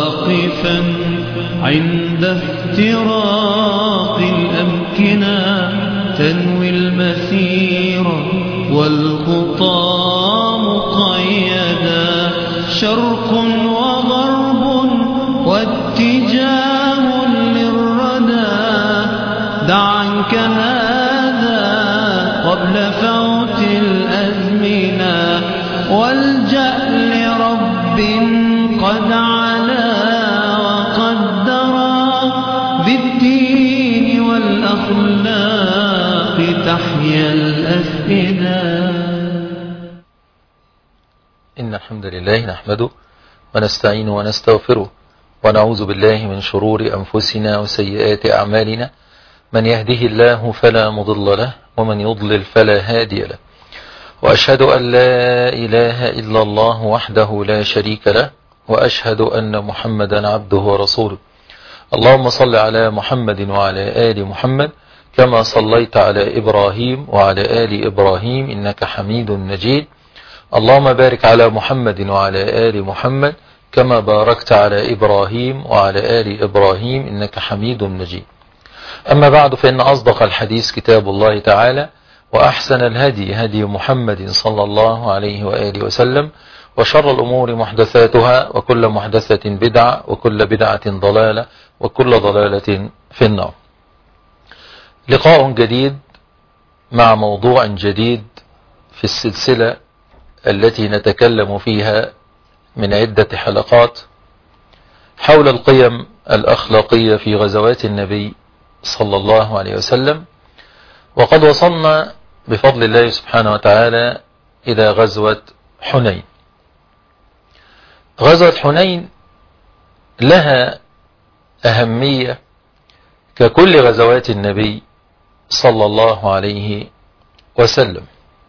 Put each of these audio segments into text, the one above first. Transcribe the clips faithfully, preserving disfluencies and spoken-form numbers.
واقفا عند افتراق الأمكنة تنوي المسير والخطى مقيدا شرق وغرب واتجاه للردى دع عنك هذا قبل فوت الأزمنة والجأ لرب قد علا وقدر بالدين والأخلاق تحيا الأفئدة. إن الحمد لله نحمده ونستعين ونستغفره ونعوذ بالله من شرور أنفسنا وسيئات أعمالنا، من يهده الله فلا مضل له ومن يضلل فلا هادي له، وأشهد أن لا إله إلا الله وحده لا شريك له، وأشهد أن محمدا عبده ورسوله. اللهم صل على محمد وعلى آل محمد كما صليت على إبراهيم وعلى آل إبراهيم إنك حميد مجيد. اللهم بارك على محمد وعلى آل محمد كما باركت على إبراهيم وعلى آل إبراهيم إنك حميد مجيد. أما بعد، فإن أصدق الحديث كتاب الله تعالى، وأحسن الهدي هدي محمد صلى الله عليه وآله وسلم، وشر الأمور محدثاتها، وكل محدثة بدعة، وكل بدعة ضلالة، وكل ضلالة في النار. لقاء جديد مع موضوع جديد في السلسلة التي نتكلم فيها من عدة حلقات حول القيم الأخلاقية في غزوات النبي صلى الله عليه وسلم. وقد وصلنا بفضل الله سبحانه وتعالى إلى غزوة حنين. غزوة حنين لها أهمية ككل غزوات النبي صلى الله عليه وسلم.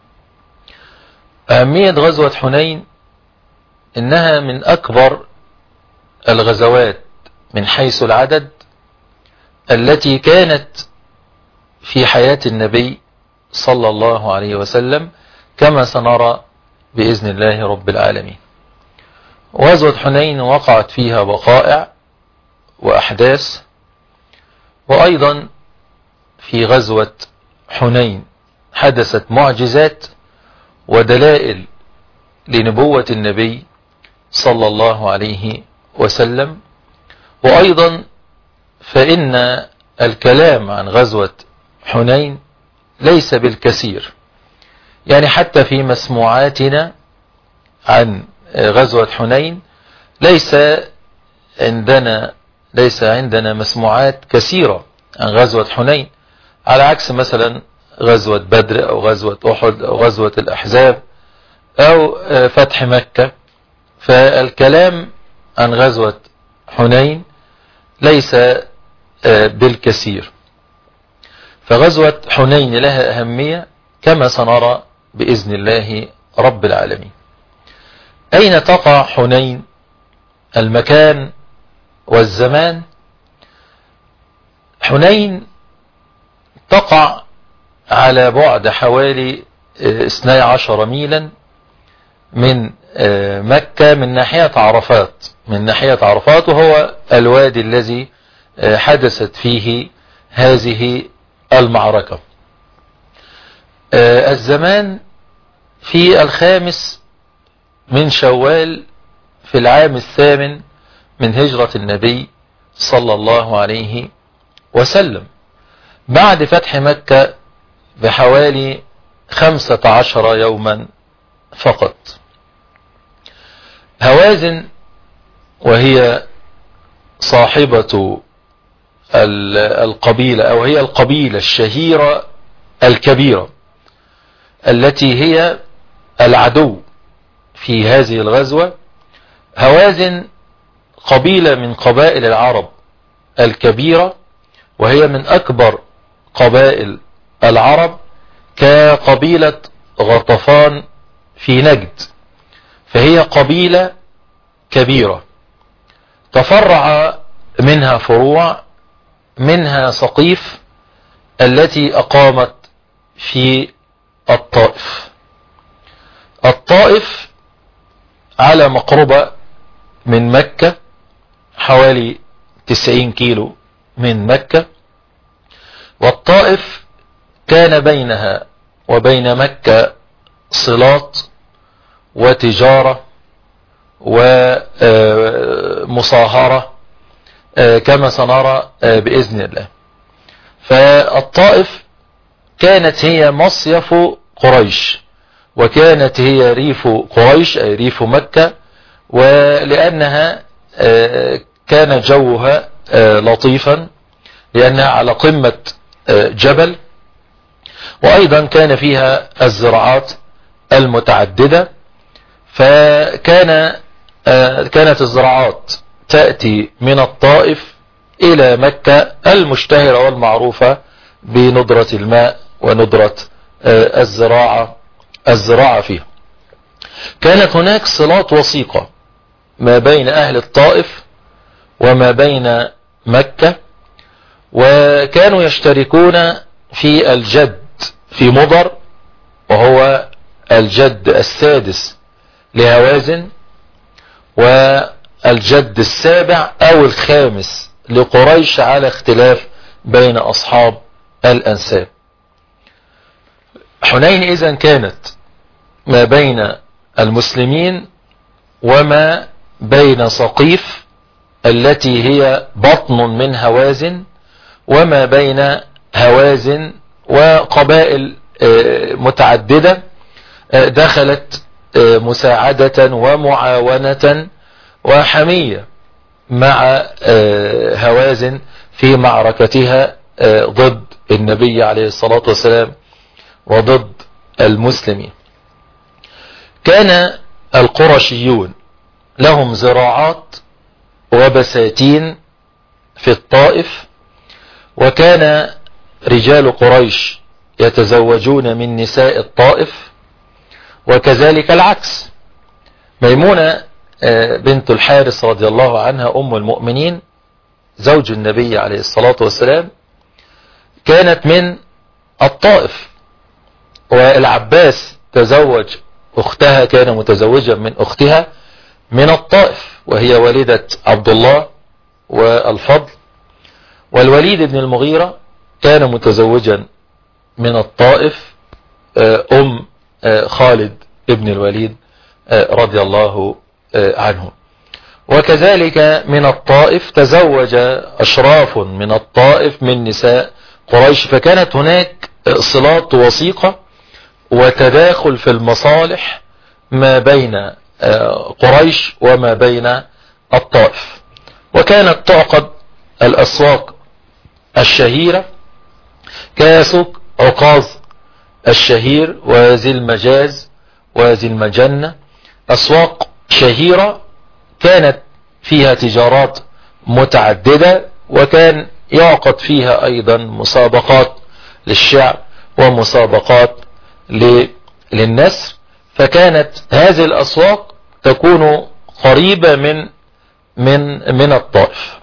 أهمية غزوة حنين إنها من أكبر الغزوات من حيث العدد التي كانت في حياة النبي صلى الله عليه وسلم، كما سنرى بإذن الله رب العالمين. غزوة حنين وقعت فيها وقائع وأحداث، وأيضا في غزوة حنين حدثت معجزات ودلائل لنبوة النبي صلى الله عليه وسلم. وأيضا فإن الكلام عن غزوة حنين ليس بالكثير، يعني حتى في مسموعاتنا عن غزوة حنين ليس عندنا ليس عندنا مسموعات كثيرة عن غزوة حنين، على عكس مثلا غزوة بدر أو غزوة أحد أو غزوة الأحزاب أو فتح مكة. فالكلام عن غزوة حنين ليس بالكثير. فغزوة حنين لها أهمية كما سنرى بإذن الله رب العالمين. أين تقع حنين؟ المكان والزمان. حنين تقع على بعد حوالي اثني عشر ميلا من مكة، من ناحية عرفات من ناحية عرفات وهو الوادي الذي حدثت فيه هذه المعركة. الزمان في الخامس من شوال في العام الثامن من هجرة النبي صلى الله عليه وسلم، بعد فتح مكة بحوالي خمسة عشر يوما فقط. هوازن وهي صاحبة القبيلة أو هي القبيلة الشهيرة الكبيرة التي هي العدو في هذه الغزوة. هوازن قبيلة من قبائل العرب الكبيرة، وهي من أكبر قبائل العرب كقبيلة غطفان في نجد، فهي قبيلة كبيرة تفرع منها فروع، منها سقيف التي أقامت في الطائف. الطائف على مقربة من مكة حوالي تسعين كيلو من مكة، والطائف كان بينها وبين مكة صلات وتجارة ومصاهرة كما سنرى بإذن الله. فالطائف كانت هي مصيف قريش، وكانت هي ريف قريش أي ريف مكة، ولأنها كان جوها لطيفا لأنها على قمة جبل، وأيضا كان فيها الزراعات المتعددة، فكان كانت الزراعات تأتي من الطائف إلى مكة المشتهرة والمعروفة بندرة الماء وندرة الزراعة الزراعة فيها. كانت هناك صلات وثيقة ما بين أهل الطائف وما بين مكة، وكانوا يشتركون في الجد في مضر، وهو الجد السادس لهوازن، والجد السابع أو الخامس لقريش على اختلاف بين أصحاب الأنساب. حنين إذن كانت ما بين المسلمين وما بين سقيف التي هي بطن من هوازن، وما بين هوازن وقبائل متعددة دخلت مساعدة ومعاونة وحمية مع هوازن في معركتها ضد النبي عليه الصلاة والسلام وضد المسلمين. كان القرشيون لهم زراعات وبساتين في الطائف، وكان رجال قريش يتزوجون من نساء الطائف، وكذلك العكس. ميمونة بنت الحارث رضي الله عنها أم المؤمنين زوج النبي عليه الصلاة والسلام كانت من الطائف، والعباس تزوج أختها، كان متزوجا من أختها من الطائف، وهي والدة عبد الله والفضل. والوليد بن المغيرة كان متزوجا من الطائف أم خالد بن الوليد رضي الله عنه. وكذلك من الطائف تزوج أشراف من الطائف من نساء قريش، فكانت هناك صلات وثيقة وتداخل في المصالح ما بين قريش وما بين الطائف. وكانت تعقد الأسواق الشهيرة كسوق عكاظ الشهير وذي المجاز وذي المجنة، أسواق شهيرة كانت فيها تجارات متعددة، وكان يعقد فيها أيضا مسابقات للشعر ومسابقات للنسر. فكانت هذه الأسواق تكون قريبة من من من الطائف.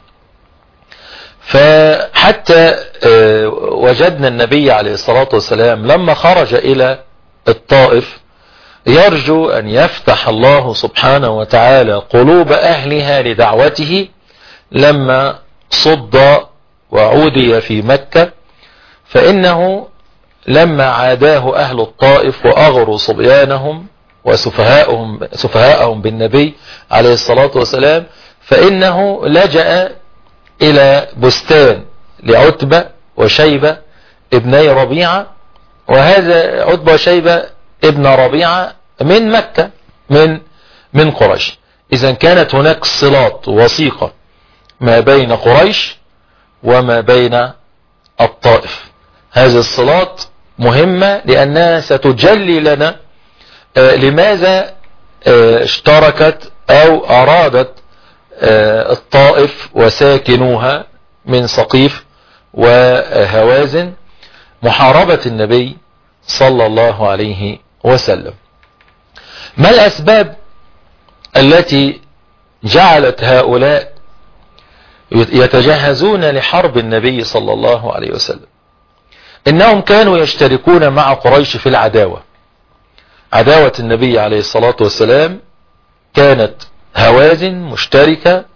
فحتى وجدنا النبي عليه الصلاة والسلام لما خرج إلى الطائف يرجو أن يفتح الله سبحانه وتعالى قلوب أهلها لدعوته، لما صد وعودي في مكة، فإنه لما عاداه أهل الطائف وأغروا صبيانهم وسفهاءهم سفهاءهم بالنبي عليه الصلاة والسلام، فإنه لجأ إلى بستان لعتبة وشيبة ابني ربيعة، وهذا عتبة وشيبة ابن ربيعة من مكة من من قريش. إذن كانت هناك صلات وثيقة ما بين قريش وما بين الطائف. هذه الصلات مهمة لأنها ستجلي لنا لماذا اشتركت أو أرادت الطائف وساكنوها من سقيف وهوازن محاربة النبي صلى الله عليه وسلم. ما الأسباب التي جعلت هؤلاء يتجهزون لحرب النبي صلى الله عليه وسلم؟ إنهم كانوا يشتركون مع قريش في العداوة. عداوة النبي عليه الصلاة والسلام كانت هوازن مشتركة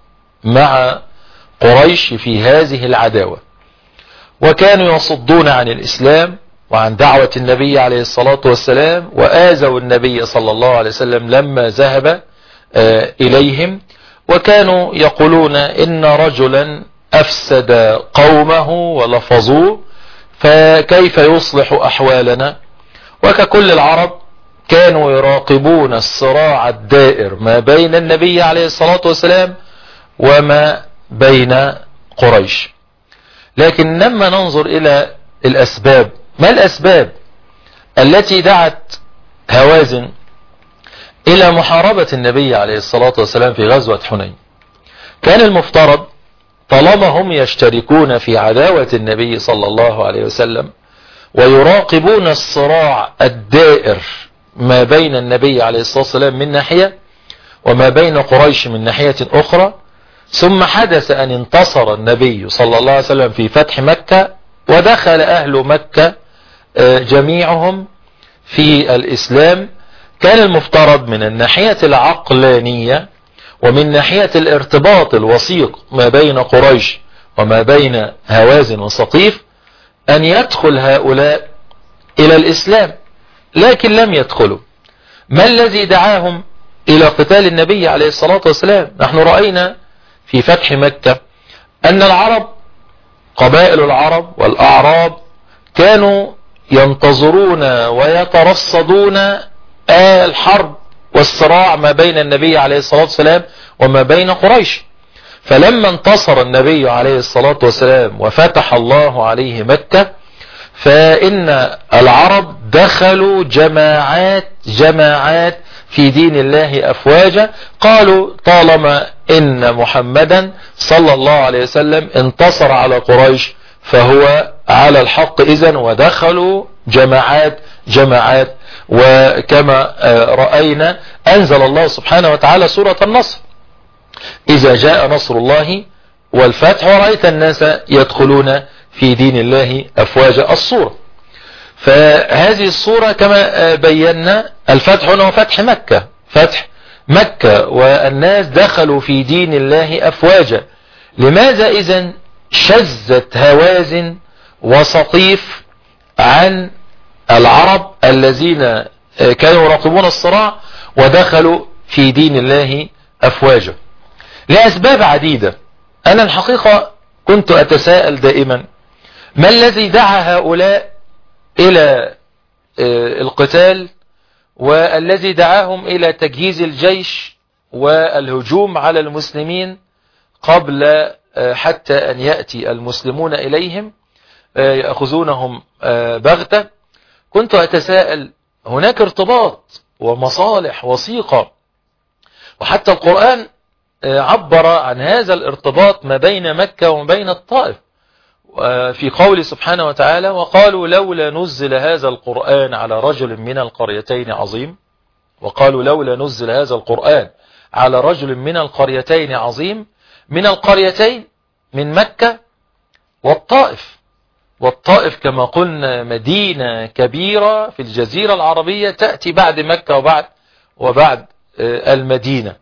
مع قريش في هذه العداوة، وكانوا يصدون عن الإسلام وعن دعوة النبي عليه الصلاة والسلام، وآذوا النبي صلى الله عليه وسلم لما ذهب إليهم، وكانوا يقولون إن رجلا أفسد قومه ولفظوه فكيف يصلح أحوالنا. وككل العرب كانوا يراقبون الصراع الدائر ما بين النبي عليه الصلاة والسلام وما بين قريش. لكن لما ننظر إلى الأسباب، ما الأسباب التي دعت هوازن إلى محاربة النبي عليه الصلاة والسلام في غزوة حنين؟ كان المفترض طالما هم يشتركون في عداوة النبي صلى الله عليه وسلم ويراقبون الصراع الدائر ما بين النبي عليه الصلاة والسلام من ناحية وما بين قريش من ناحية أخرى، ثم حدث أن انتصر النبي صلى الله عليه وسلم في فتح مكة ودخل أهل مكة جميعهم في الإسلام، كان المفترض من الناحية العقلانية ومن ناحية الارتباط الوثيق ما بين قريش وما بين هوازن وثقيف أن يدخل هؤلاء إلى الإسلام، لكن لم يدخلوا. ما الذي دعاهم إلى قتال النبي عليه الصلاة والسلام؟ نحن رأينا في فتح مكة أن العرب، قبائل العرب والأعراب، كانوا ينتظرون ويترصدون الحرب والصراع ما بين النبي عليه الصلاة والسلام وما بين قريش. فلما انتصر النبي عليه الصلاة والسلام وفتح الله عليه مكة، فإن العرب دخلوا جماعات جماعات في دين الله أفواجا، قالوا طالما إن محمدا صلى الله عليه وسلم انتصر على قريش فهو على الحق إذن، ودخلوا جماعات جماعات. وكما رأينا أنزل الله سبحانه وتعالى سورة النصر: إذا جاء نصر الله والفتح ورأيت الناس يدخلون في دين الله أفواجا، الصورة. فهذه الصورة كما بينا الفتح هنا فتح مكة، فتح مكة والناس دخلوا في دين الله أفواجا. لماذا إذن شزت هوازن وثقيف عن العرب الذين كانوا يراقبون الصراع ودخلوا في دين الله أفواجا؟ لأسباب عديدة. أنا الحقيقة كنت أتساءل دائما ما الذي دعا هؤلاء إلى القتال، والذي دعاهم إلى تجهيز الجيش والهجوم على المسلمين قبل حتى أن يأتي المسلمون إليهم يأخذونهم بغتة. كنت أتساءل، هناك ارتباط ومصالح وثيقة، وحتى القرآن عبر عن هذا الارتباط ما بين مكة وما بين الطائف في قول سبحانه وتعالى: وقالوا لولا نزل هذا القرآن على رجل من القريتين عظيم. وقالوا لولا نزل هذا القرآن على رجل من القريتين عظيم. من القريتين من مكة والطائف، والطائف كما قلنا مدينة كبيرة في الجزيرة العربية تأتي بعد مكة وبعد وبعد المدينة.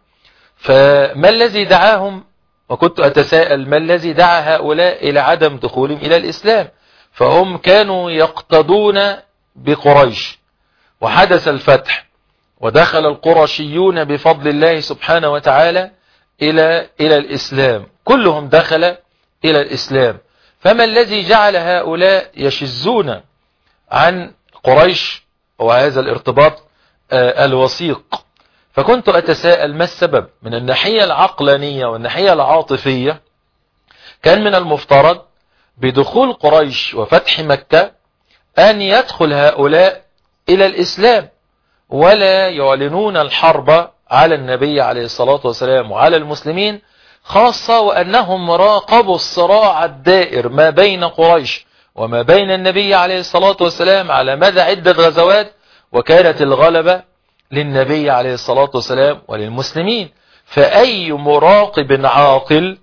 فما الذي دعاهم؟ وكنت أتساءل ما الذي دعا هؤلاء إلى عدم دخولهم إلى الإسلام؟ فهم كانوا يقتدون بقريش، وحدث الفتح ودخل القرشيون بفضل الله سبحانه وتعالى إلى إلى الإسلام، كلهم دخل إلى الإسلام. فما الذي جعل هؤلاء يشزون عن قريش وهذا الارتباط الوثيق؟ فكنت أتساءل ما السبب. من الناحية العقلانية والناحية العاطفية كان من المفترض بدخول قريش وفتح مكة أن يدخل هؤلاء إلى الإسلام ولا يعلنون الحرب على النبي عليه الصلاة والسلام وعلى المسلمين، خاصة وأنهم راقبوا الصراع الدائر ما بين قريش وما بين النبي عليه الصلاة والسلام على مدى عدة غزوات، وكانت الغلبة للنبي عليه الصلاة والسلام وللمسلمين. فأي مراقب عاقل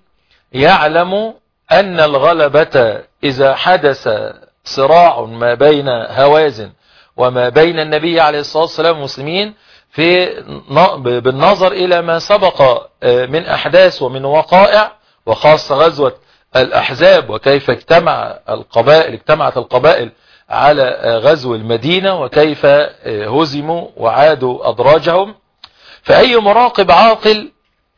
يعلم أن الغلبة إذا حدث صراع ما بين هوازن وما بين النبي عليه الصلاة والسلام والمسلمين في بالنظر إلى ما سبق من أحداث ومن وقائع، وخاصة غزوة الأحزاب وكيف اجتمع القبائل اجتمعت القبائل على غزو المدينة وكيف هزموا وعادوا أدراجهم. فأي مراقب عاقل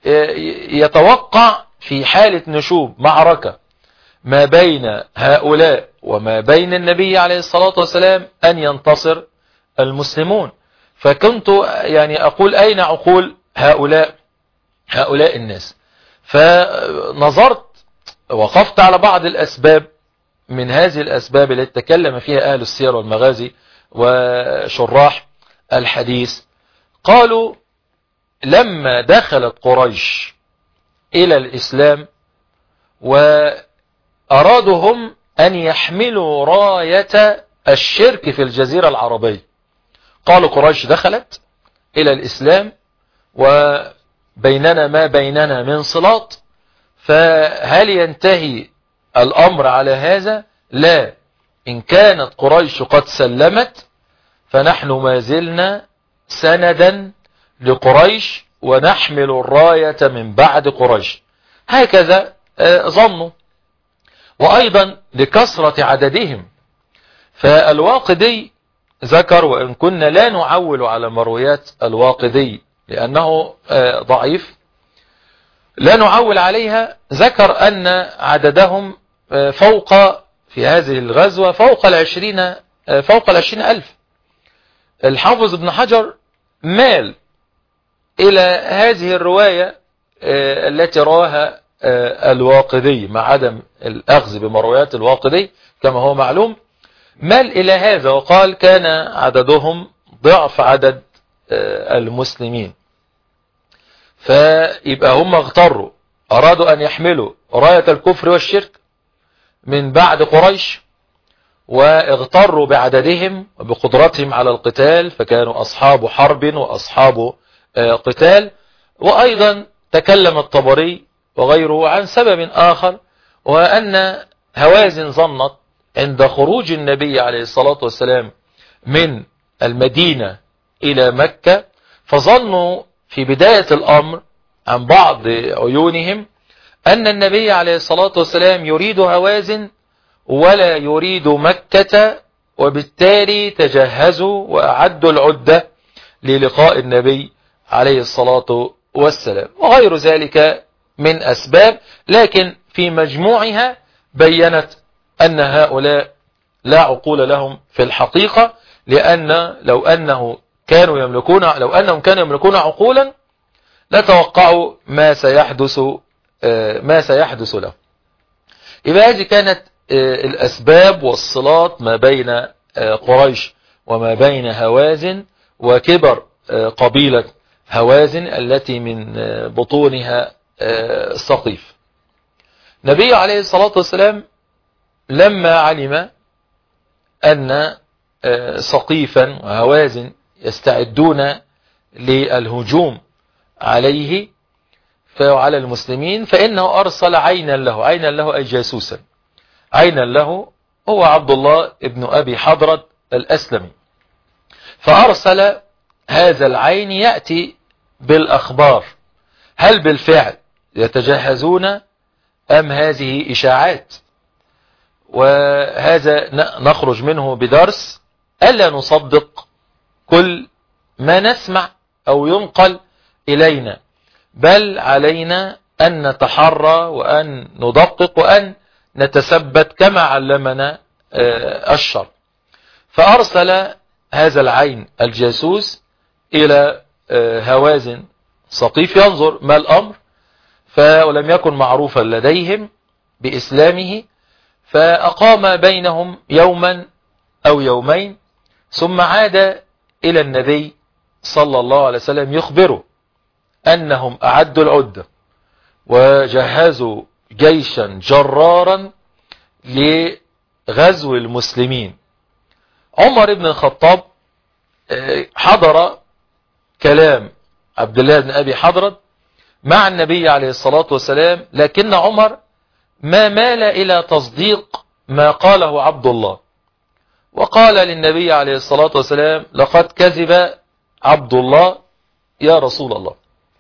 يتوقع في حالة نشوب معركة ما بين هؤلاء وما بين النبي عليه الصلاة والسلام أن ينتصر المسلمون. فكنت يعني أقول أين عقول هؤلاء هؤلاء الناس؟ فنظرت وقفت على بعض الأسباب من هذه الأسباب التي تكلم فيها أهل السير والمغازي وشراح الحديث. قالوا لما دخلت قريش إلى الإسلام وأرادوا هم أن يحملوا راية الشرك في الجزيرة العربية، قالوا قريش دخلت إلى الإسلام وبيننا ما بيننا من صلات، فهل ينتهي الأمر على هذا؟ لا، إن كانت قريش قد سلمت فنحن ما زلنا سندا لقريش ونحمل الراية من بعد قريش. هكذا ظنوا، وأيضا لكثرة عددهم. فالواقدي ذكر، وإن كنا لا نعول على مرويات الواقدي لأنه ضعيف لا نعول عليها، ذكر أن عددهم فوق في هذه الغزوة فوق العشرين فوق العشرين ألف. الحافظ ابن حجر مال إلى هذه الرواية التي رواها الواقدي مع عدم الأخذ بمرويات الواقدي كما هو معلوم، مال إلى هذا وقال كان عددهم ضعف عدد المسلمين. فيبقى هم اغتروا، أرادوا أن يحملوا راية الكفر والشرك من بعد قريش، واغتروا بعددهم وبقدرتهم على القتال، فكانوا أصحاب حرب وأصحاب قتال. وأيضا تكلم الطبري وغيره عن سبب آخر، وأن هوازن ظنت عند خروج النبي عليه الصلاة والسلام من المدينة إلى مكة، فظنوا في بداية الأمر عن بعض عيونهم أن النبي عليه الصلاة والسلام يريد هوازن ولا يريد مكة، وبالتالي تجهزوا وأعدوا العدة للقاء النبي عليه الصلاة والسلام وغير ذلك من أسباب. لكن في مجموعها بينت أن هؤلاء لا عقول لهم في الحقيقة، لأن لو أنه كانوا يملكون لو أنهم كانوا يملكون عقولا لتوقعوا ما سيحدث ما سيحدث له. إذا هذه كانت الأسباب والصلات ما بين قريش وما بين هوازن وكبر قبيلة هوازن التي من بطونها ثقيف. النبي عليه الصلاة والسلام لما علم أن ثقيفا وهوازن يستعدون للهجوم عليه وعلى المسلمين، فإنه أرسل عينا له عينا له أي جاسوسا عينا له هو عبد الله ابن أبي حضرة الأسلمي، فأرسل هذا العين يأتي بالأخبار هل بالفعل يتجهزون أم هذه إشاعات. وهذا نخرج منه بدرس ألا نصدق كل ما نسمع أو ينقل إلينا، بل علينا أن نتحرى وأن ندقق وأن نتثبت كما علمنا الشرع. فأرسل هذا العين الجاسوس إلى هوازن ثقيف ينظر ما الأمر، فلم يكن معروفا لديهم بإسلامه، فأقام بينهم يوما أو يومين ثم عاد إلى النبي صلى الله عليه وسلم يخبره أنهم أعدوا العدة وجهزوا جيشا جرارا لغزو المسلمين. عمر بن الخطاب حضر كلام عبد الله بن أبي حضرة مع النبي عليه الصلاة والسلام، لكن عمر ما مال إلى تصديق ما قاله عبد الله، وقال للنبي عليه الصلاة والسلام لقد كذب عبد الله يا رسول الله.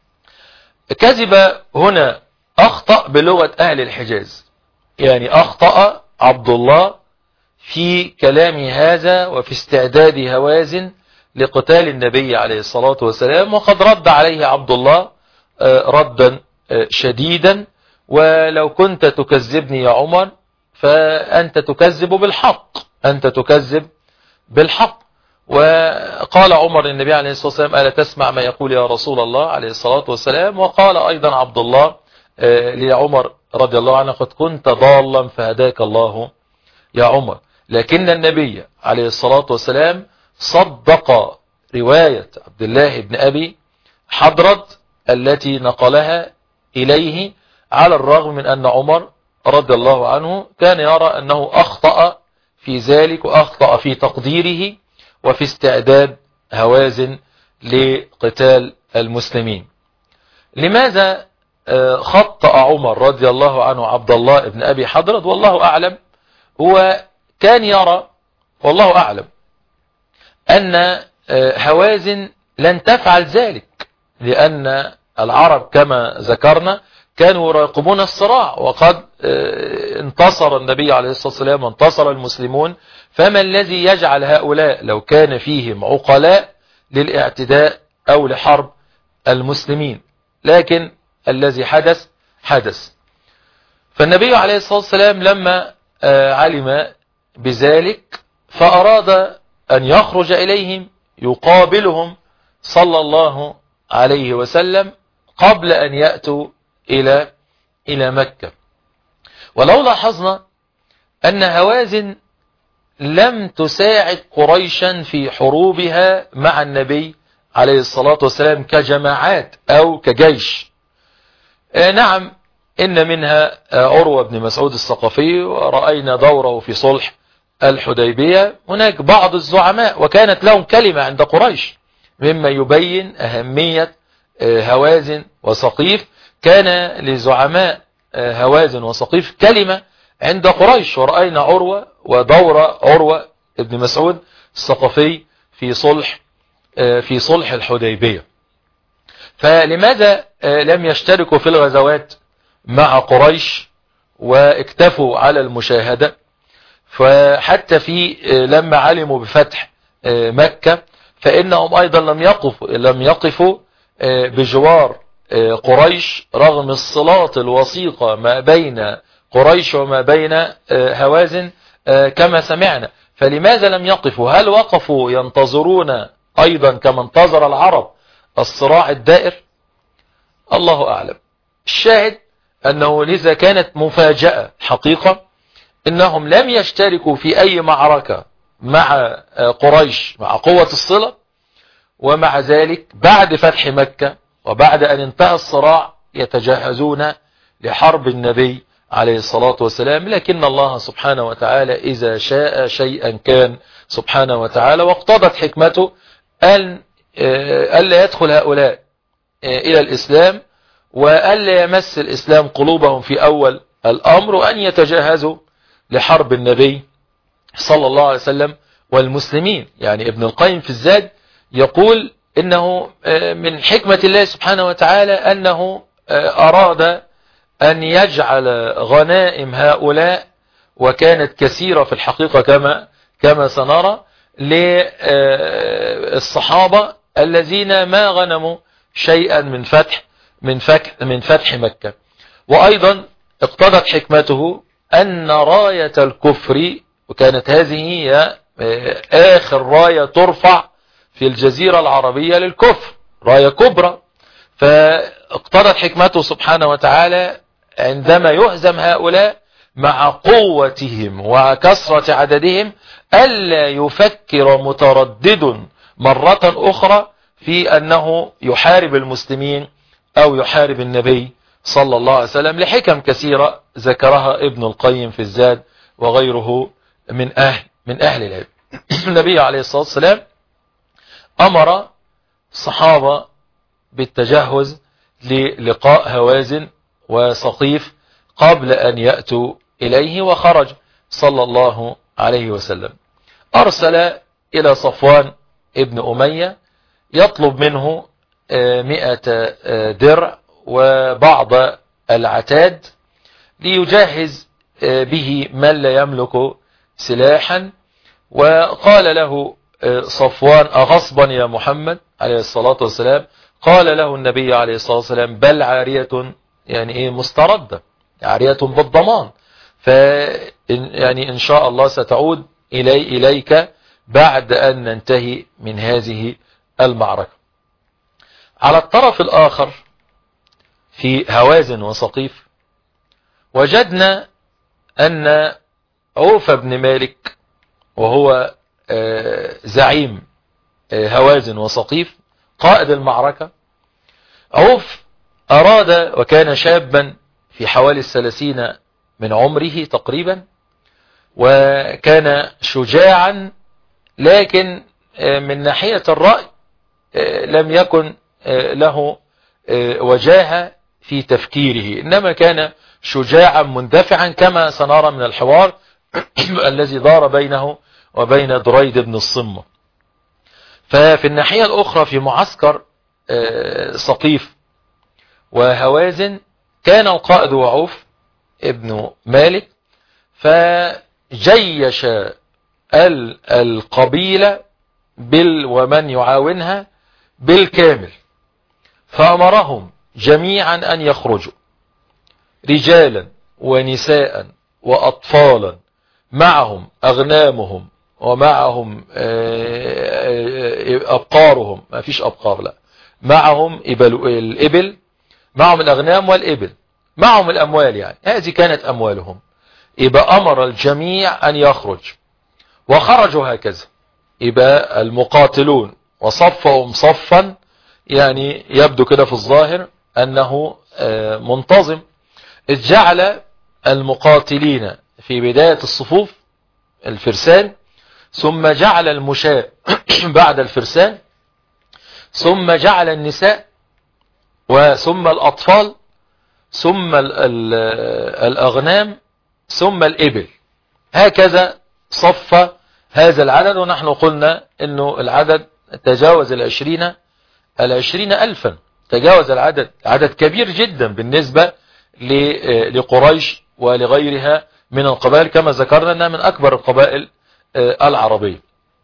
كذب هنا أخطأ بلغة أهل الحجاز، يعني أخطأ عبد الله في كلام هذا وفي استعداد هوازن لقتال النبي عليه الصلاة والسلام، وقد رد عليه عبد الله ردا شديدا: ولو كنت تكذبني يا عمر فأنت تكذب بالحق، أنت تكذب بالحق. وقال عمر للنبي عليه الصلاة والسلام: ألا تسمع ما يقول يا رسول الله عليه الصلاة والسلام؟ وقال أيضا عبد الله لعمر رضي الله عنه: قد كنت ضالا فهداك الله يا عمر. لكن النبي عليه الصلاة والسلام صدق رواية عبد الله بن أبي حضرد التي نقلها إليه، على الرغم من أن عمر رضي الله عنه كان يرى أنه أخطأ في ذلك، وأخطأ في تقديره وفي استعداد هوازن لقتال المسلمين. لماذا خطأ عمر رضي الله عنه عبد الله بن أبي حضرد؟ والله أعلم. هو كان يرى والله أعلم أن هوازن لن تفعل ذلك، لأن العرب كما ذكرنا كانوا يراقبون الصراع، وقد انتصر النبي عليه الصلاة والسلام وانتصر المسلمون، فما الذي يجعل هؤلاء لو كان فيهم عقلاء للاعتداء أو لحرب المسلمين؟ لكن الذي حدث حدث. فالنبي عليه الصلاة والسلام لما علم بذلك فأراد أن يخرج إليهم يقابلهم صلى الله عليه وسلم قبل أن يأتوا إلى إلى مكة. ولو لاحظنا أن هوازن لم تساعد قريشا في حروبها مع النبي عليه الصلاة والسلام كجماعات أو كجيش. نعم، إن منها عروة بن مسعود الثقفي، ورأينا دوره في صلح الحديبية. هناك بعض الزعماء وكانت لهم كلمة عند قريش، مما يبين أهمية هوازن وثقيف. كان لزعماء هوازن وثقيف كلمة عند قريش، ورأينا عروة ودور عروة بن مسعود الثقفي في صلح في صلح الحديبية. فلماذا لم يشتركوا في الغزوات مع قريش واكتفوا على المشاهدة؟ فحتى في لما علموا بفتح مكة فإنهم أيضا لم يقفوا لم يقفوا بجوار قريش، رغم الصلات الوثيقة ما بين قريش وما بين هوازن كما سمعنا. فلماذا لم يقفوا؟ هل وقفوا ينتظرون أيضا كما انتظر العرب الصراع الدائر؟ الله أعلم. الشاهد أنه لذا كانت مفاجأة حقيقة، إنهم لم يشتركوا في أي معركة مع قريش مع قوة الصلة، ومع ذلك بعد فتح مكة وبعد أن انتهى الصراع يتجهزون لحرب النبي عليه الصلاة والسلام. لكن الله سبحانه وتعالى إذا شاء شيئا كان سبحانه وتعالى، واقتضت حكمته أن ألا يدخل هؤلاء إلى الإسلام، وألا يمس الإسلام قلوبهم في أول الأمر، وأن يتجهزوا لحرب النبي صلى الله عليه وسلم والمسلمين. يعني ابن القيم في الزاد يقول إنه من حكمة الله سبحانه وتعالى أنه أراد أن يجعل غنائم هؤلاء، وكانت كثيرة في الحقيقة كما كما سنرى، للصحابة الذين ما غنموا شيئا من فتح من فتح من فتح مكة. وأيضا اقتضت حكمته أن راية الكفر، وكانت هذه هي آخر راية ترفع في الجزيرة العربية للكفر، راية كبرى، فاقتضت حكمته سبحانه وتعالى عندما يهزم هؤلاء مع قوتهم وكثرة عددهم ألا يفكر متردد مرة أخرى في أنه يحارب المسلمين أو يحارب النبي صلى الله عليه وسلم، لحكم كثيرة ذكرها ابن القيم في الزاد وغيره من أهل من أهل العلم. النبي عليه الصلاة والسلام أمر الصحابة بالتجهز للقاء هوازن وثقيف قبل أن يأتوا إليه، وخرج صلى الله عليه وسلم. أرسل إلى صفوان ابن أمية يطلب منه مئة درع وبعض العتاد ليجهز به من لا يملك سلاحا. وقال له صفوان: أغصبا يا محمد عليه الصلاة والسلام؟ قال له النبي عليه الصلاة والسلام: بل عارية، يعني إيه، مستردة، عارية بالضمان، ف يعني إن شاء الله ستعود إلي إليك بعد أن ننتهي من هذه المعركة. على الطرف الآخر في هوازن وسقيف وجدنا أن عوف بن مالك، وهو زعيم هوازن وسقيف قائد المعركة، عوف أراد، وكان شابا في حوالي الثلاثين من عمره تقريبا، وكان شجاعا، لكن من ناحية الرأي لم يكن له وجاهة في تفكيره، إنما كان شجاعا مندفعا كما سنرى من الحوار الذي دار بينه وبين دريد بن الصمة. ففي الناحية الأخرى في معسكر سقيف وهوازن كان القائد عوف ابن مالك، فجيش القبيلة بال ومن يعاونها بالكامل، فأمرهم جميعا أن يخرجوا رجالا ونساء وأطفالا، معهم أغنامهم ومعهم أبقارهم، ما فيش أبقار، لا، معهم الإبل، معهم الأغنام والإبل، معهم الأموال، يعني هذه كانت أموالهم. يبقى أمر الجميع أن يخرج، وخرجوا هكذا. يبقى المقاتلون وصفهم صفا، يعني يبدو كده في الظاهر أنه منتظم، إذ جعل المقاتلين في بداية الصفوف الفرسان، ثم جعل المشاة بعد الفرسان، ثم جعل النساء، وثم الأطفال، ثم الأغنام، ثم الإبل. هكذا صف هذا العدد، ونحن قلنا أنه العدد تجاوز العشرين العشرين ألفا، تجاوز العدد، عدد كبير جدا بالنسبة لقريش ولغيرها من القبائل، كما ذكرنا أنها من أكبر القبائل العربية.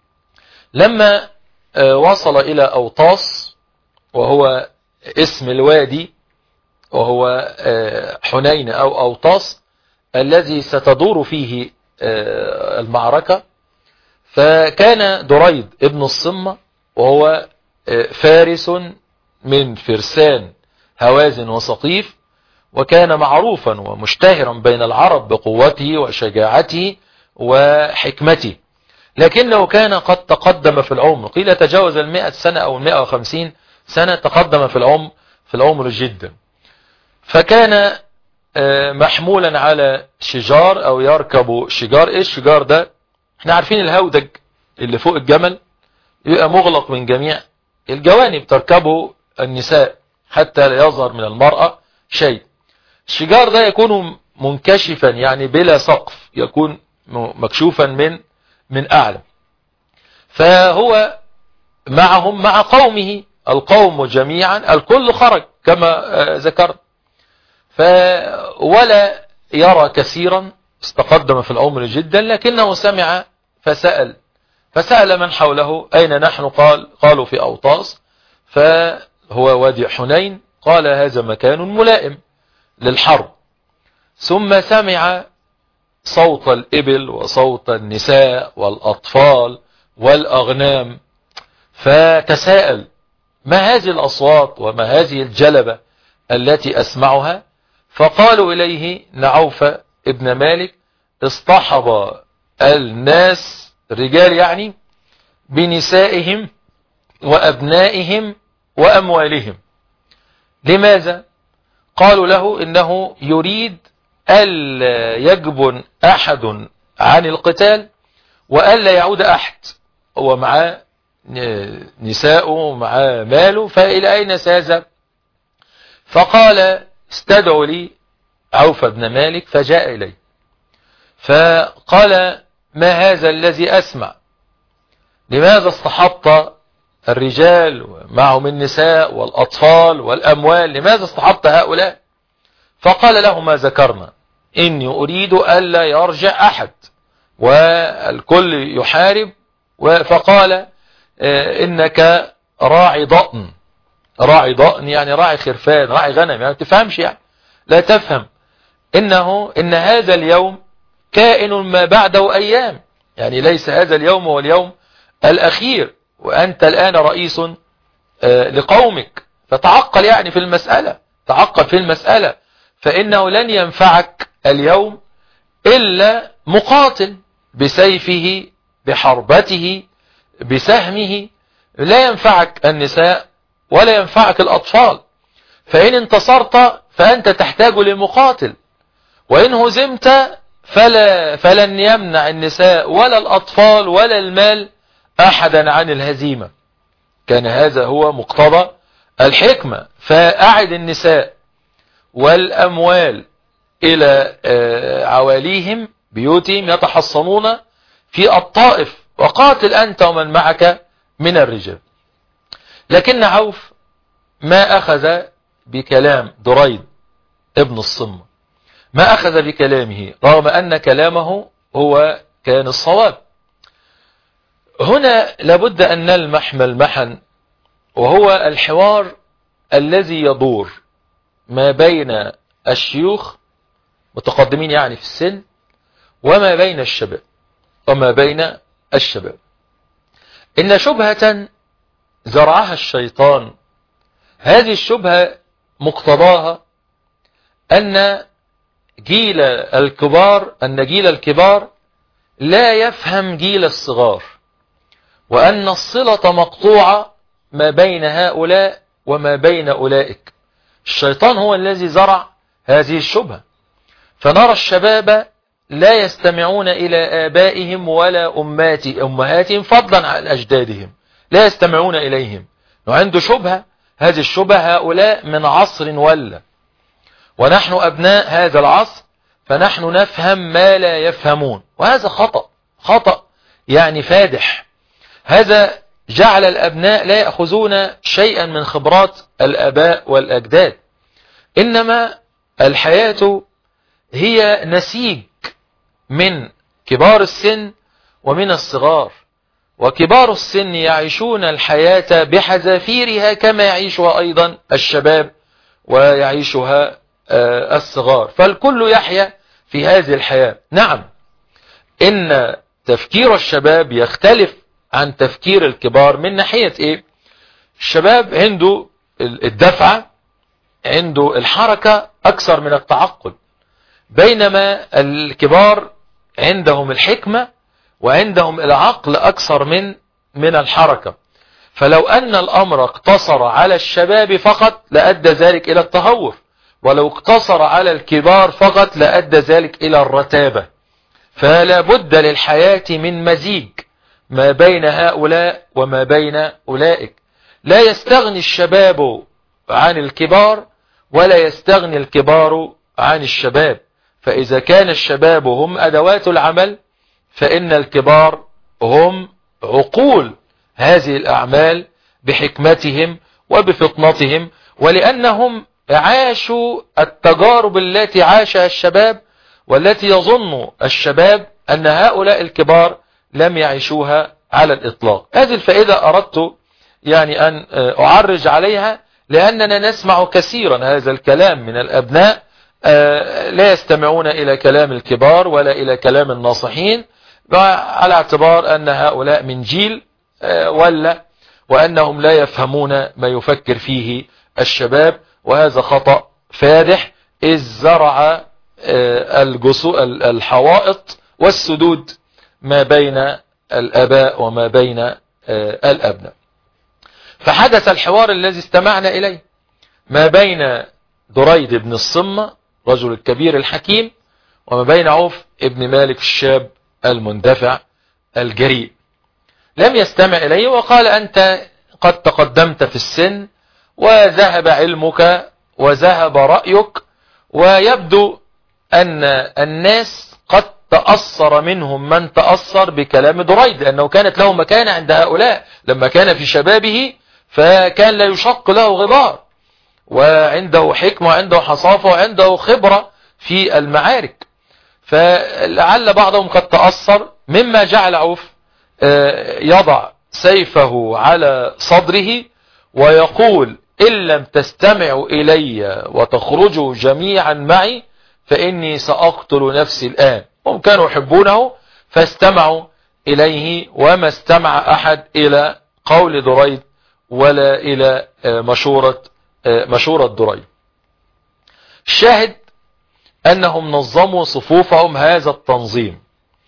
لما وصل إلى أوطاس، وهو اسم الوادي، وهو حنين أو أوطاس الذي ستدور فيه المعركة، فكان دريد ابن الصمة، وهو فارس من فرسان هوازن وسقيف، وكان معروفا ومشتهرا بين العرب بقوته وشجاعته وحكمته، لكنه كان قد تقدم في العمر، قيل تجاوز المئة سنة أو المئة وخمسين سنة، تقدم في العمر في العمر جدا. فكان محمولا على شجار أو يركب شجار. إيه الشجار ده؟ احنا عارفين الهودج اللي فوق الجمل يبقى مغلق من جميع الجوانب، تركبه النساء حتى لا يظهر من المرأة شيء. الشجار ده يكون منكشفا، يعني بلا سقف، يكون مكشوفا من من أعلى. فهو معهم مع قومه، القوم جميعا الكل خرج كما ذكر، ولا يرى كثيرا، استقدم في العمر جدا، لكنه سمع فسأل فسأل من حوله: أين نحن؟ قال قالوا في أوطاس، فهو وادي حنين. قال: هذا مكان ملائم للحرب. ثم سمع صوت الإبل وصوت النساء والأطفال والأغنام، فتساءل: ما هذه الأصوات وما هذه الجلبة التي أسمعها؟ فقالوا إليه: نعوف ابن مالك اصطحب الناس، الرجال يعني، بنسائهم وأبنائهم وأموالهم. لماذا؟ قالوا له: إنه يريد ألا يجبن أحد عن القتال، وألا يعود أحد، هو معاه نساءه ومعاه ماله، فإلى أين سيذهب؟ فقال: استدعوا لي عوف بن مالك، فجاء إليه فقال: ما هذا الذي أسمع؟ لماذا اصطحبت الرجال ومعهم النساء والأطفال والأموال، لماذا اصطحبت هؤلاء؟ فقال له ما ذكرنا، إني أريد ألا يرجع أحد والكل يحارب. فقال إنك راعي ضأن، راعي ضأن يعني راعي خرفان، راعي غنم، يعني تفهمش، يعني لا تفهم إنه إن هذا اليوم كائن ما بعده أيام، يعني ليس هذا اليوم هو اليوم الأخير، وأنت الآن رئيس لقومك، فتعقل يعني في المسألة، تعقل في المسألة، فإنه لن ينفعك اليوم إلا مقاتل بسيفه بحربته بسهمه، لا ينفعك النساء ولا ينفعك الأطفال، فإن انتصرت فأنت تحتاج لمقاتل، وإن هزمت فلا فلن يمنع النساء ولا الأطفال ولا المال أحدا عن الهزيمة. كان هذا هو مقتضى الحكمة. فأعد النساء والأموال إلى عواليهم بيوتهم يتحصنون في الطائف، وقاتل أنت ومن معك من الرجال. لكن عوف ما أخذ بكلام دريد ابن الصمة، ما أخذ بكلامه رغم أن كلامه هو كان الصواب. هنا لابد أن نلمح ملمحا، وهو الحوار الذي يدور ما بين الشيوخ متقدمين يعني في السن وما بين الشباب وما بين الشباب. إن شبهة زرعها الشيطان، هذه الشبهة مقتضاها أن جيل الكبار أن جيل الكبار لا يفهم جيل الصغار، وأن الصلة مقطوعة ما بين هؤلاء وما بين أولئك. الشيطان هو الذي زرع هذه الشبهة، فنرى الشباب لا يستمعون إلى آبائهم ولا أمهاتهم فضلا عن أجدادهم، لا يستمعون إليهم، وعنده شبهة. هذه الشبهة هؤلاء من عصر ولا، ونحن أبناء هذا العصر، فنحن نفهم ما لا يفهمون، وهذا خطأ، خطأ يعني فادح. هذا جعل الأبناء لا يأخذون شيئا من خبرات الآباء والأجداد، إنما الحياة هي نسيج من كبار السن ومن الصغار، وكبار السن يعيشون الحياة بحذافيرها كما يعيشها أيضا الشباب ويعيشها الصغار، فالكل يحيا في هذه الحياة. نعم، إن تفكير الشباب يختلف عن تفكير الكبار من ناحية إيه؟ الشباب عنده الدفعة، عنده الحركة أكثر من التعقل، بينما الكبار عندهم الحكمة وعندهم العقل أكثر من من الحركة. فلو أن الأمر اقتصر على الشباب فقط لأدى ذلك إلى التهور، ولو اقتصر على الكبار فقط لأدى ذلك إلى الرتابة. فلا بد للحياة من مزيج ما بين هؤلاء وما بين أولئك. لا يستغني الشباب عن الكبار ولا يستغني الكبار عن الشباب، فإذا كان الشباب هم أدوات العمل فإن الكبار هم عقول هذه الأعمال بحكمتهم وبفطنتهم، ولأنهم عاشوا التجارب التي عاشها الشباب والتي يظن الشباب أن هؤلاء الكبار لم يعيشوها على الإطلاق. هذه الفائدة أردت يعني أن أعرج عليها، لأننا نسمع كثيرا هذا الكلام من الأبناء، لا يستمعون إلى كلام الكبار ولا إلى كلام الناصحين، على اعتبار أن هؤلاء من جيل ولا، وأنهم لا يفهمون ما يفكر فيه الشباب، وهذا خطأ فادح، إذ زرع الحوائط والسدود ما بين الآباء وما بين الأبناء. فحدث الحوار الذي استمعنا إليه ما بين دريد بن الصمة رجل الكبير الحكيم وما بين عوف ابن مالك الشاب المندفع الجريء. لم يستمع إليه وقال: أنت قد تقدمت في السن وذهب علمك وذهب رأيك، ويبدو أن الناس قد تأثر منهم من تأثر بكلام دريد، لأنه كانت له مكانة عند هؤلاء لما كان في شبابه، فكان لا يشق له غبار، وعنده حكمة وعنده حصافة وعنده خبرة في المعارك. فلعل بعضهم قد تأثر، مما جعل عوف يضع سيفه على صدره ويقول: إن لم تستمعوا إلي وتخرجوا جميعا معي فإني سأقتل نفسي الآن. هم كانوا يحبونه فاستمعوا إليه، وما استمع أحد إلى قول دريد ولا إلى مشورة مشورة دريد. الشاهد أنهم نظموا صفوفهم هذا التنظيم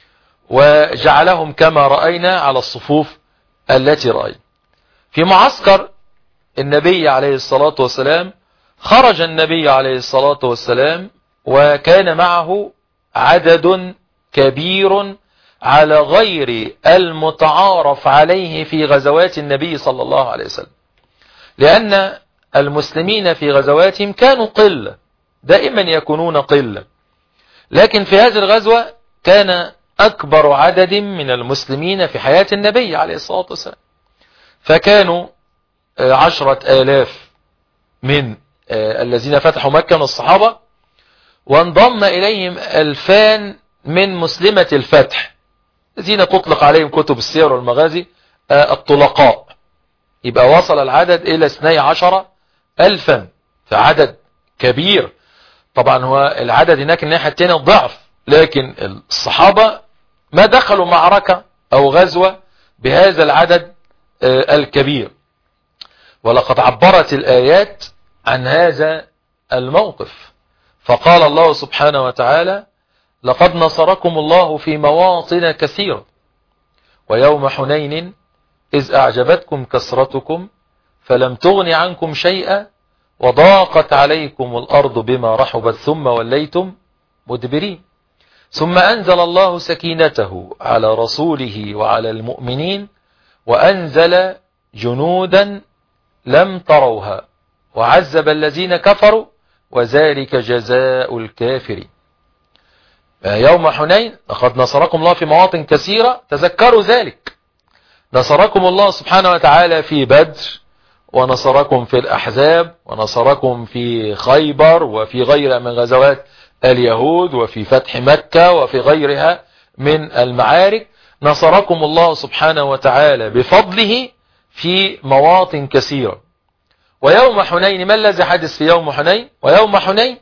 وجعلهم كما رأينا على الصفوف التي رأينا. في معسكر النبي عليه الصلاة والسلام خرج النبي عليه الصلاة والسلام وكان معه عدد كبير على غير المتعارف عليه في غزوات النبي صلى الله عليه وسلم، لأن المسلمين في غزواتهم كانوا قلة، دائما يكونون قلة، لكن في هذه الغزوة كان أكبر عدد من المسلمين في حياة النبي عليه الصلاة والسلام، فكانوا عشرة آلاف من الذين فتحوا مكة من الصحابة، وانضم إليهم ألفان من مسلمة الفتح الذين تطلق عليهم كتب السير والمغازي الطلقاء، يبقى وصل العدد إلى اثني عشر ألفا، فعدد كبير. طبعا هو العدد هناك الناحية التانية ضعف، لكن الصحابة ما دخلوا معركة أو غزوة بهذا العدد الكبير. ولقد عبرت الآيات عن هذا الموقف، فقال الله سبحانه وتعالى: لقد نصركم الله في مواطن كثيرة ويوم حنين إذ أعجبتكم كثرتكم فلم تغن عنكم شيئا وضاقت عليكم الأرض بما رحبت ثم وليتم مدبرين ثم أنزل الله سكينته على رسوله وعلى المؤمنين وأنزل جنودا لم تروها وعذب الذين كفروا وذلك جزاء الكافرين. يوم حنين لقد نصركم الله في مواطن كثيرة، تذكروا ذلك، نصركم الله سبحانه وتعالى في بدر، ونصركم في الأحزاب، ونصركم في خيبر، وفي غيرها من غزوات اليهود، وفي فتح مكة، وفي غيرها من المعارك. نصركم الله سبحانه وتعالى بفضله في مواطن كثيرة. ويوم حنين، ما الذي حدث في يوم حنين؟ ويوم حنين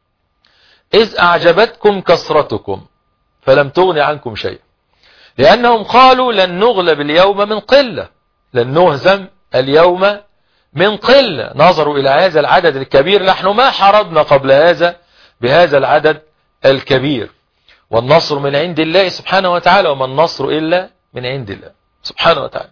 إذ أعجبتكم كثرتكم فلم تغن عنكم شيء، لأنهم قالوا لن نغلب اليوم من قلة، لن نهزم اليوم من قلة. نظروا إلى هذا العدد الكبير، نحن ما حاربنا قبل هذا بهذا العدد الكبير، والنصر من عند الله سبحانه وتعالى، وما النصر إلا من عند الله سبحانه وتعالى.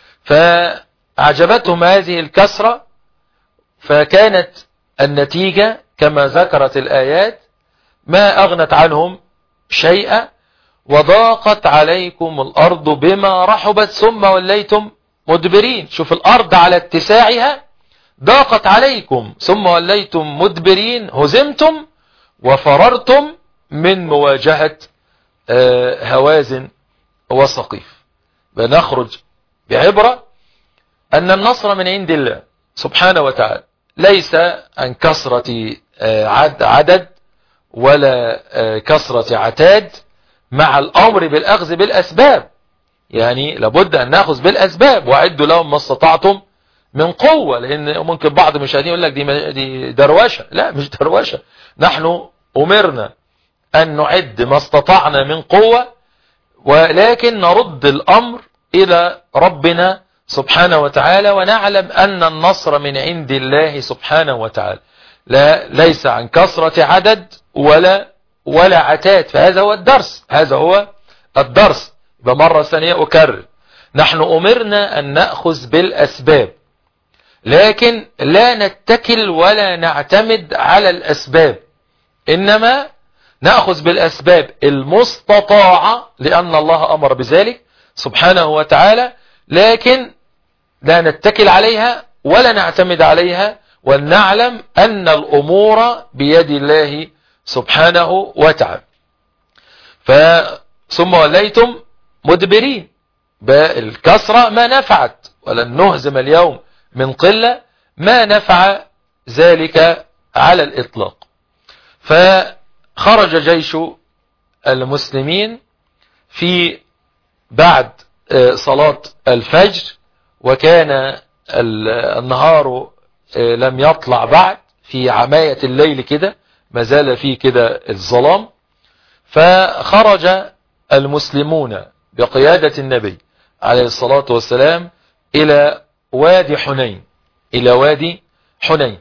فأعجبتهم هذه الكثرة، فكانت النتيجة كما ذكرت الآيات: ما أغنت عنهم شيئا وضاقت عليكم الأرض بما رحبت ثم وليتم مدبرين. شوف الأرض على اتساعها ضاقت عليكم ثم وليتم مدبرين، هزمتم وفررتم من مواجهة هوازن وسقيف. بنخرج بعبرة أن النصر من عند الله سبحانه وتعالى، ليس عن كثرة عدد ولا كثرة عتاد، مع الأمر بالأخذ بالأسباب. يعني لابد أن نأخذ بالأسباب، وأعدوا لهم ما استطعتم من قوة، لأن ممكن بعض المشاهدين يقول لك دي, دي دروشة. لا، مش دروشة، نحن أمرنا أن نعد ما استطعنا من قوة، ولكن نرد الأمر إلى ربنا سبحانه وتعالى، ونعلم أن النصر من عند الله سبحانه وتعالى، لا ليس عن كثرة عدد ولا ولا عتاد. فهذا هو الدرس، هذا هو الدرس. بمرة ثانية أكرر، نحن أمرنا أن نأخذ بالأسباب، لكن لا نتكل ولا نعتمد على الأسباب، إنما نأخذ بالأسباب المستطاعة، لأن الله أمر بذلك سبحانه وتعالى، لكن لا نتكل عليها ولا نعتمد عليها، ونعلم أن الأمور بيد الله سبحانه وتعالى. ف ثم وليتم مدبرين. بالكسرة ما نفعت، ولن نهزم اليوم من قلة، ما نفع ذلك على الإطلاق. فخرج جيش المسلمين في بعد صلاة الفجر، وكان النهار لم يطلع بعد، في عماية الليل كده، ما زال فيه كده الظلام. فخرج المسلمون بقيادة النبي عليه الصلاة والسلام إلى وادي حنين، إلى وادي حنين.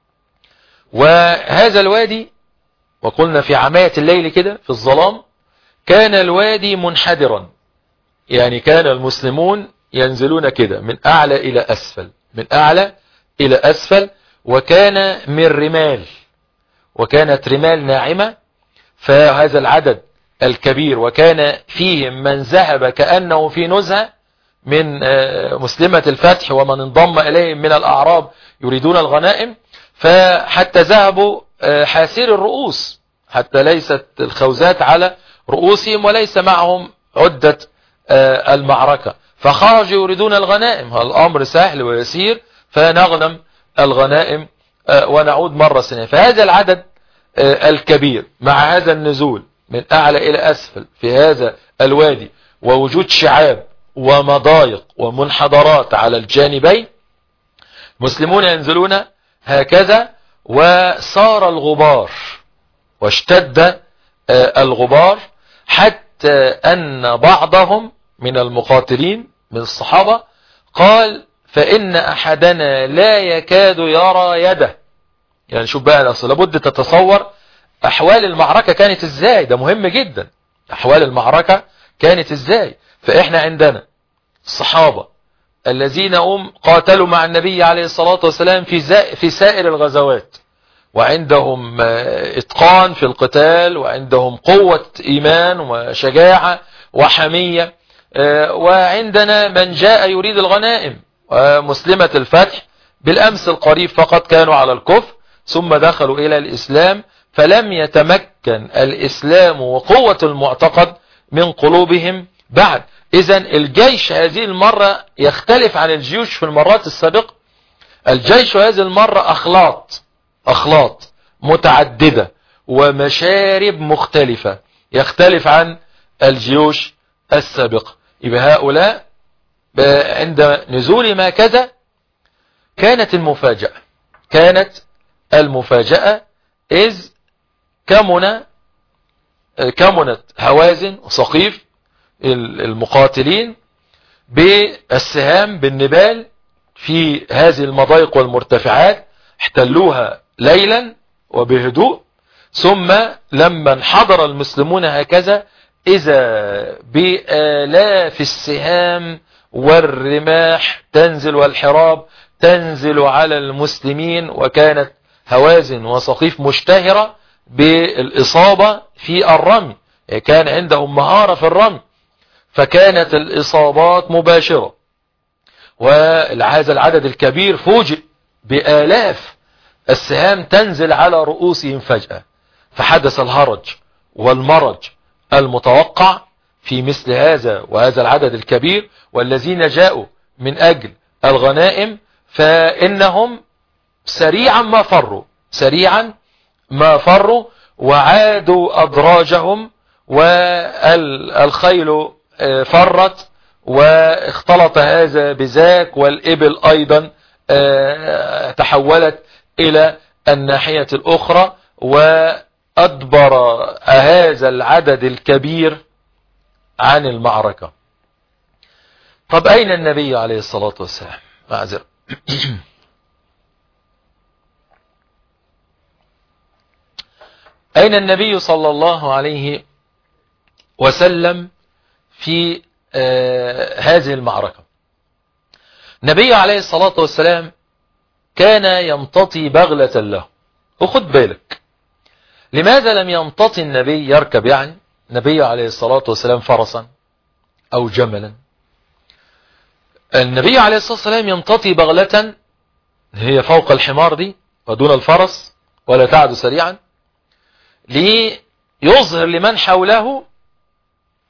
وهذا الوادي، وقلنا في عماية الليل كده في الظلام، كان الوادي منحدرا، يعني كان المسلمون ينزلون كده من أعلى إلى أسفل، من أعلى إلى أسفل، وكان من رمال، وكانت رمال ناعمة. فهذا العدد الكبير، وكان فيهم من ذهب كأنه في نزهة من مسلمة الفتح ومن انضم إليهم من الأعراب يريدون الغنائم، فحتى ذهبوا حاسير الرؤوس، حتى ليست الخوذات على رؤوسهم، وليس معهم عدة المعركة، فخرجوا يريدون الغنائم. الأمر سهل ويسير، فنغنم الغنائم ونعود مرة سنة. فهذا العدد الكبير مع هذا النزول من أعلى إلى أسفل في هذا الوادي، ووجود شعاب ومضايق ومنحدرات على الجانبين، مسلمون ينزلون هكذا، وصار الغبار واشتد الغبار، حتى أن بعضهم من المقاتلين من الصحابة قال: فإن أحدنا لا يكاد يرى يده. يعني شوف بقى، أصل لابد تتصور أحوال المعركة كانت إزاي، ده مهم جدا، أحوال المعركة كانت إزاي. فإحنا عندنا الصحابة الذين هم قاتلوا مع النبي عليه الصلاة والسلام في في سائر الغزوات، وعندهم إتقان في القتال، وعندهم قوة إيمان وشجاعة وحمية. وعندنا من جاء يريد الغنائم، ومسلمة الفتح بالأمس القريب فقط كانوا على الكفر، ثم دخلوا إلى الإسلام، فلم يتمكن الإسلام وقوة المعتقد من قلوبهم بعد. إذن الجيش هذه المرة يختلف عن الجيوش في المرات السابقة. الجيش هذه المرة أخلاط أخلاط متعددة ومشارب مختلفة، يختلف عن الجيوش السابقة. يبقى هؤلاء عند نزول ما كذا كانت المفاجأة، كانت المفاجأة إذ كمن كمنت هوازن وثقيف المقاتلين بالسهام بالنبال في هذه المضايق والمرتفعات، احتلوها ليلا وبهدوء. ثم لما انحدر المسلمون هكذا، إذا بآلاف السهام والرماح تنزل والحراب تنزل على المسلمين، وكانت هوازن وثقيف مشتهرة بالإصابة في الرمي، كان عندهم مهارة في الرمي، فكانت الإصابات مباشرة. وهذا العدد الكبير فوجئ بآلاف السهام تنزل على رؤوسهم فجأة، فحدث الهرج والمرج المتوقع في مثل هذا وهذا العدد الكبير. والذين جاءوا من أجل الغنائم فإنهم سريعا ما فروا سريعا ما فروا وعادوا أدراجهم، والخيل فرت واختلط هذا بذاك، والإبل أيضا تحولت إلى الناحية الأخرى، وأدبر هذا العدد الكبير عن المعركة. طب أين النبي عليه الصلاة والسلام؟ معذرة. أين النبي صلى الله عليه وسلم في آه هذه المعركة؟ النبي عليه الصلاة والسلام كان يمتطي بغلة له. وخد بالك، لماذا لم يمتطي النبي يركب يعني النبي عليه الصلاة والسلام فرسا أو جملا؟ النبي عليه الصلاة والسلام يمتطي بغلة هي فوق الحمار دي ودون الفرس ولا تعد سريعا، ليظهر لمن حوله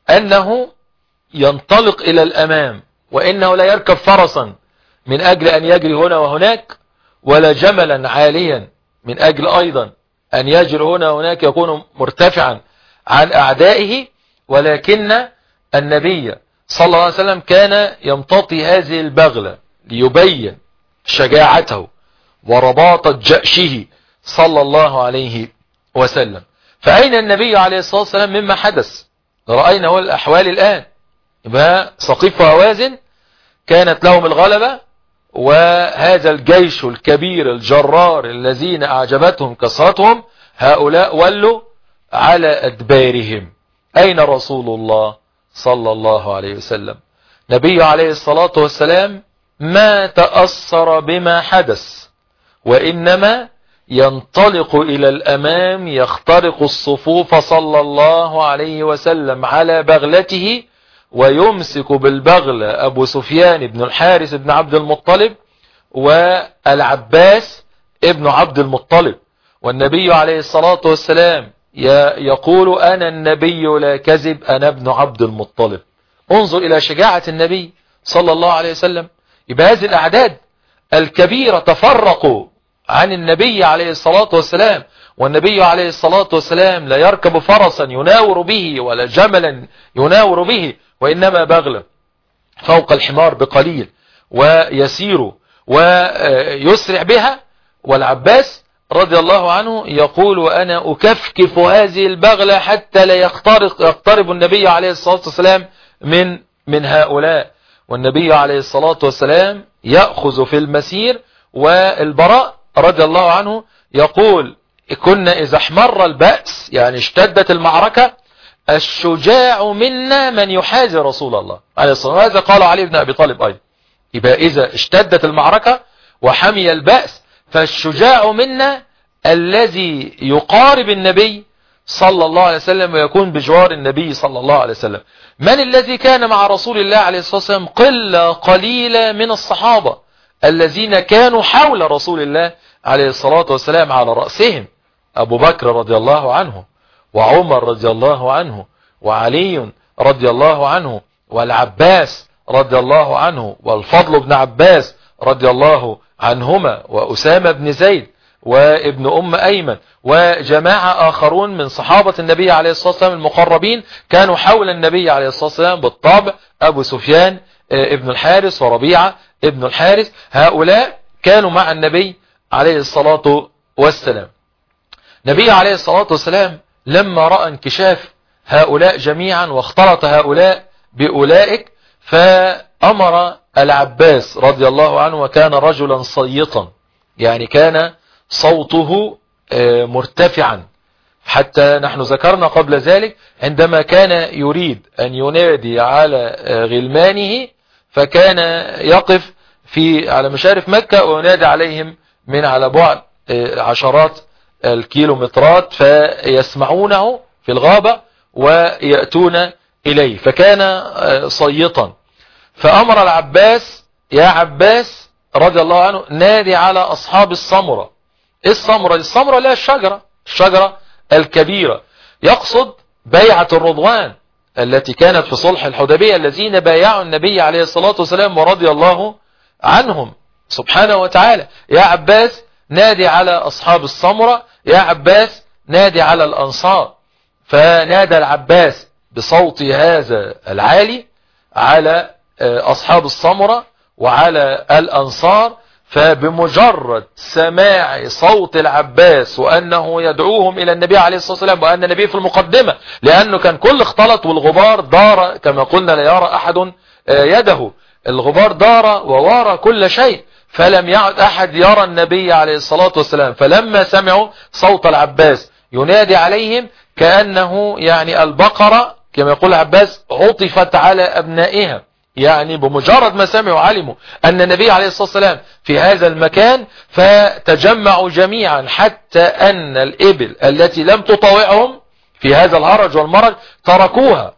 أنه ينطلق إلى الأمام، وإنه لا يركب فرسا من أجل أن يجري هنا وهناك، ولا جملا عاليا من أجل أيضا أن يجري هنا وهناك يكون مرتفعا عن أعدائه، ولكن النبي صلى الله عليه وسلم كان يمتطي هذه البغلة ليبين شجاعته ورباطة جأشه صلى الله عليه وسلم. فأين النبي عليه الصلاة والسلام مما حدث؟ رأينا هو الأحوال الآن. يبقى سقيف وهوازن كانت لهم الغلبة، وهذا الجيش الكبير الجرار الذين أعجبتهم كثرتهم هؤلاء ولوا على أدبارهم. أين رسول الله صلى الله عليه وسلم؟ نبي عليه الصلاة والسلام ما تأثر بما حدث، وإنما ينطلق إلى الأمام يخترق الصفوف صلى الله عليه وسلم على بغلته، ويمسك بالبغلة أبو سفيان بن الحارث بن عبد المطلب والعباس ابن عبد المطلب. والنبي عليه الصلاة والسلام يقول أنا النبي لا كذب، أنا ابن عبد المطلب. انظر إلى شجاعة النبي صلى الله عليه وسلم. يبقى هذه الأعداد الكبيرة تفرقوا عن النبي عليه الصلاة والسلام، والنبي عليه الصلاة والسلام لا يركب فرسا يناور به ولا جملا يناور به، وإنما بغلة فوق الحمار بقليل ويسير ويسرع بها. والعباس رضي الله عنه يقول وأنا أكفكف هذه البغلة حتى لا يخترق يقترب النبي عليه الصلاة والسلام من من هؤلاء. والنبي عليه الصلاة والسلام يأخذ في المسير. والبراء رضي الله عنه يقول كنا إذا احمر البأس، يعني اشتدت المعركة، الشجاع منا من يحاذي رسول الله عليه الصلاة والسلام. هذا قال علي بن أبي طالب أيضا. يبقى إذا اشتدت المعركة وحمي البأس فالشجاع منا الذي يقارب النبي صلى الله عليه وسلم ويكون بجوار النبي صلى الله عليه وسلم. من الذي كان مع رسول الله عليه الصلاة والسلام؟ قلة قليلة من الصحابة الذين كانوا حول رسول الله عليه الصلاة والسلام، على رأسهم أبو بكر رضي الله عنه، وعمر رضي الله عنه، وعلي رضي الله عنه، والعباس رضي الله عنه، والفضل بن عباس رضي الله عنهما، وأسامة بن زيد، وابن أم أيمن، وجماعة آخرون من صحابة النبي عليه الصلاة والسلام المقربين كانوا حول النبي عليه الصلاة والسلام بالطبع. أبو سفيان ابن الحارث وربيعة ابن الحارث، هؤلاء كانوا مع النبي عليه الصلاة والسلام. النبي عليه الصلاة والسلام لما رأى انكشاف هؤلاء جميعا واختلط هؤلاء بأولئك، فأمر العباس رضي الله عنه، وكان رجلا صيطا، يعني كان صوته مرتفعا، حتى نحن ذكرنا قبل ذلك عندما كان يريد أن ينادي على غلمانه فكان يقف في على مشارف مكة وينادي عليهم من على بعد عشرات الكيلومترات فيسمعونه في الغابة ويأتون إليه، فكان صيطا. فأمر العباس يا عباس رضي الله عنه نادي على أصحاب السمرة. السمرة السمرة لا الشجرة الشجرة الكبيرة، يقصد بيعة الرضوان التي كانت في صلح الحديبية، الذين بايعوا النبي عليه الصلاة والسلام ورضي الله عنهم سبحانه وتعالى. يا عباس نادي على أصحاب السمرة، يا عباس نادي على الأنصار. فنادى العباس بصوت هذا العالي على أصحاب السمرة وعلى الأنصار، فبمجرد سماع صوت العباس وأنه يدعوهم إلى النبي عليه الصلاة والسلام وأن النبي في المقدمة، لأنه كان كل اختلط والغبار دار كما قلنا لا يرى أحد يده، الغبار دار ووارى كل شيء، فلم يعد أحد يرى النبي عليه الصلاة والسلام. فلما سمعوا صوت العباس ينادي عليهم كأنه يعني البقرة كما يقول العباس عطفت على أبنائها، يعني بمجرد ما سمعوا علموا أن النبي عليه الصلاة والسلام في هذا المكان فتجمعوا جميعا، حتى أن الإبل التي لم تطاوعهم في هذا الهرج والمرج تركوها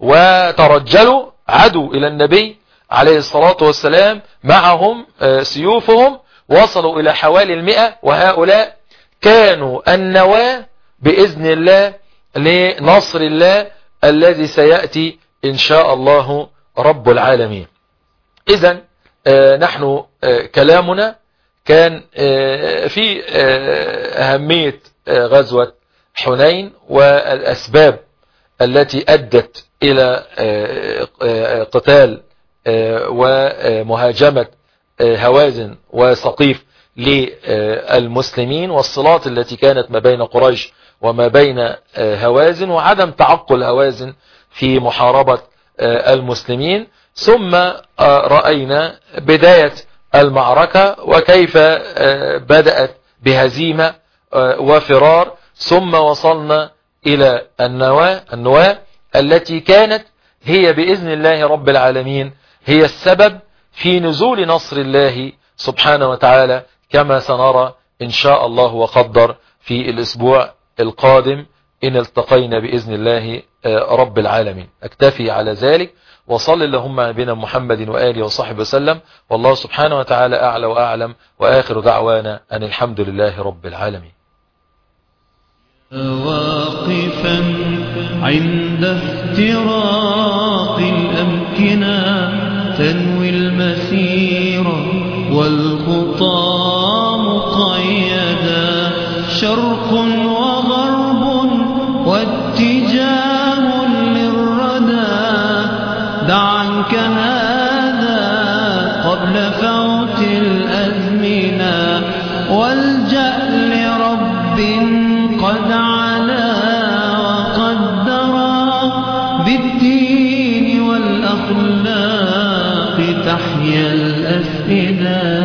وترجلوا عدوا إلى النبي عليه الصلاة والسلام معهم سيوفهم، وصلوا إلى حوالي المئة. وهؤلاء كانوا النواة بإذن الله لنصر الله الذي سيأتي إن شاء الله رب العالمين. إذن نحن كلامنا كان في أهمية غزوة حنين والأسباب التي أدت إلى قتال ومهاجمة هوازن وسقيف للمسلمين، والصلات التي كانت ما بين قريش وما بين هوازن، وعدم تعقل هوازن في محاربة المسلمين. ثم رأينا بداية المعركة وكيف بدأت بهزيمة وفرار، ثم وصلنا إلى النواة النواة التي كانت هي بإذن الله رب العالمين هي السبب في نزول نصر الله سبحانه وتعالى، كما سنرى إن شاء الله وقدر في الأسبوع القادم إن التقينا بإذن الله رب العالمين. أكتفي على ذلك، وصل اللهم على نبينا محمد وآله وصحبه وسلم، والله سبحانه وتعالى أعلى وأعلم، وآخر دعوانا أن الحمد لله رب العالمين. واقفا عند افتراق الأمكنة تنوي المسير والخطى مقيدا، شرق وغرب واتجاه للردى، دع عنك هذا قبل فوت الأزمنة، والجأ لرب قد علا وقدرا، بالدين والأخلاق تحيا الأفئدة.